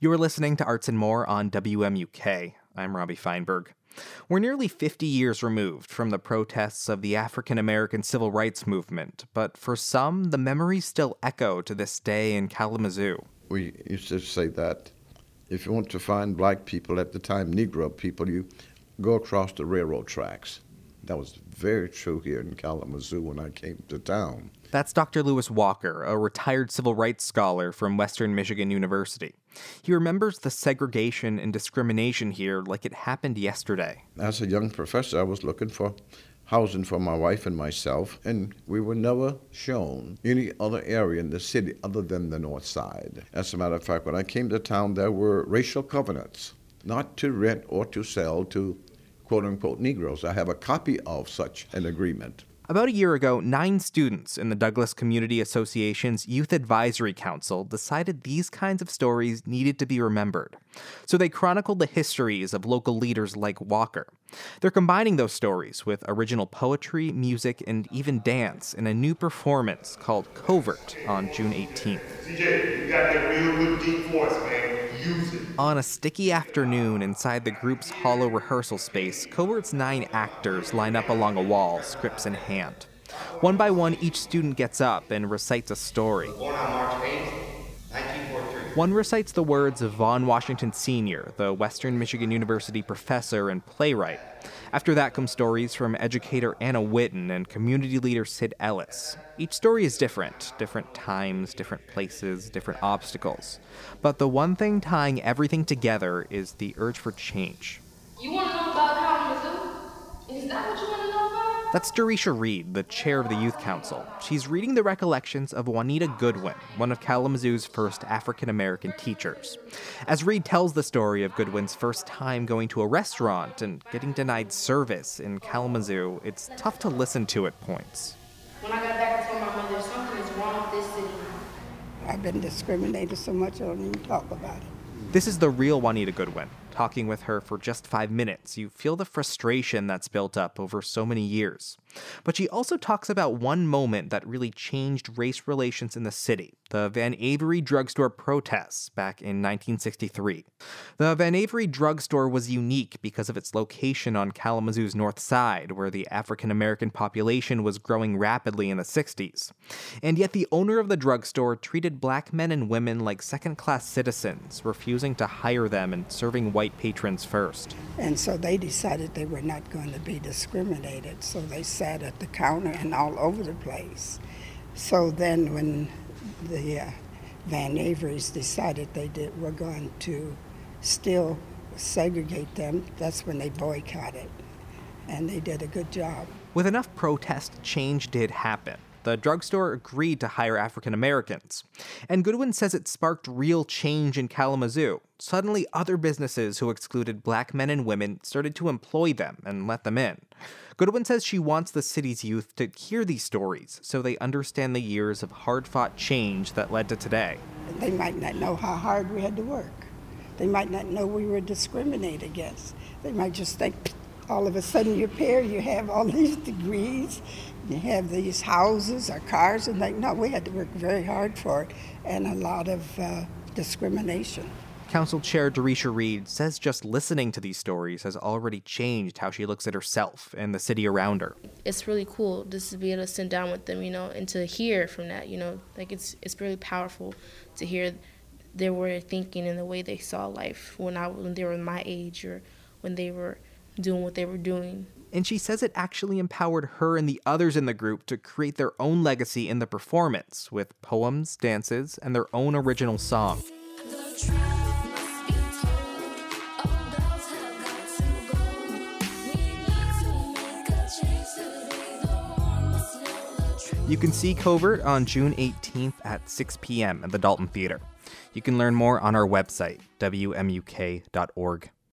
You're listening to Arts and More on WMUK. I'm Robbie Feinberg. We're nearly 50 years removed from the protests of the African American Civil Rights Movement, but for some, the memories still echo to this day in Kalamazoo. We used to say that if you want to find black people, at the time Negro people, you go across the railroad tracks. That was very true here in Kalamazoo when I came to town. That's Dr. Lewis Walker, a retired civil rights scholar from Western Michigan University. He remembers the segregation and discrimination here like it happened yesterday. As a young professor, I was looking for housing for my wife and myself, and we were never shown any other area in the city other than the north side. As a matter of fact, when I came to town, there were racial covenants, not to rent or to sell to quote-unquote Negroes. I have a copy of such an agreement. About a year ago, 9 students in the Douglas Community Association's Youth Advisory Council decided these kinds of stories needed to be remembered. So they chronicled the histories of local leaders like Walker. They're combining those stories with original poetry, music, and even dance in a new performance called Covert on June 18th. CJ, you got that real good deep voice, man. Use it. On a sticky afternoon inside the group's hollow rehearsal space, Covert's 9 actors line up along a wall, scripts in hand. One by one, each student gets up and recites a story. Born on March 8th, 1943. One recites the words of Vaughn Washington Sr., the Western Michigan University professor and playwright. After that come stories from educator Anna Witten and community leader Sid Ellis. Each story is different times, different places, different obstacles. But the one thing tying everything together is the urge for change. You want to know about Kalamazoo? Is that what you want to know about? That's Derisha Reed, the chair of the Youth Council. She's reading the recollections of Juanita Goodwin, one of Kalamazoo's first African-American teachers. As Reed tells the story of Goodwin's first time going to a restaurant and getting denied service in Kalamazoo, it's tough to listen to at points. When I got back, I told my mother something is wrong with this city. I've been discriminated so much I don't even talk about it. This is the real Juanita Goodwin. Talking with her for just 5 minutes, you feel the frustration that's built up over so many years. But she also talks about one moment that really changed race relations in the city, the Van Avery drugstore protests back in 1963. The Van Avery drugstore was unique because of its location on Kalamazoo's north side, where the African-American population was growing rapidly in the 60s. And yet the owner of the drugstore treated black men and women like second-class citizens, refusing to hire them and serving white patrons first. And so they decided they were not going to be discriminated, so they sat at the counter and all over the place. So then when the Van Averys decided were going to still segregate them, that's when they boycotted, and they did a good job. With enough protest, change did happen. The drugstore agreed to hire African Americans. And Goodwin says it sparked real change in Kalamazoo. Suddenly, other businesses who excluded black men and women started to employ them and let them in. Goodwin says she wants the city's youth to hear these stories so they understand the years of hard-fought change that led to today. They might not know how hard we had to work. They might not know we were discriminated against. They might just think, all of a sudden you're here, you have all these degrees, you have these houses or cars, and no, we had to work very hard for it, and a lot of discrimination. Council Chair Derisha Reed says just listening to these stories has already changed how she looks at herself and the city around her. It's really cool just to be able to sit down with them, and to hear from that, like it's really powerful to hear their way of thinking and the way they saw life when they were my age or when they were doing what they were doing. And she says it actually empowered her and the others in the group to create their own legacy in the performance with poems, dances, and their own original song. You can see Covert on June 18th at 6 p.m. at the Dalton Theater. You can learn more on our website, WMUK.org.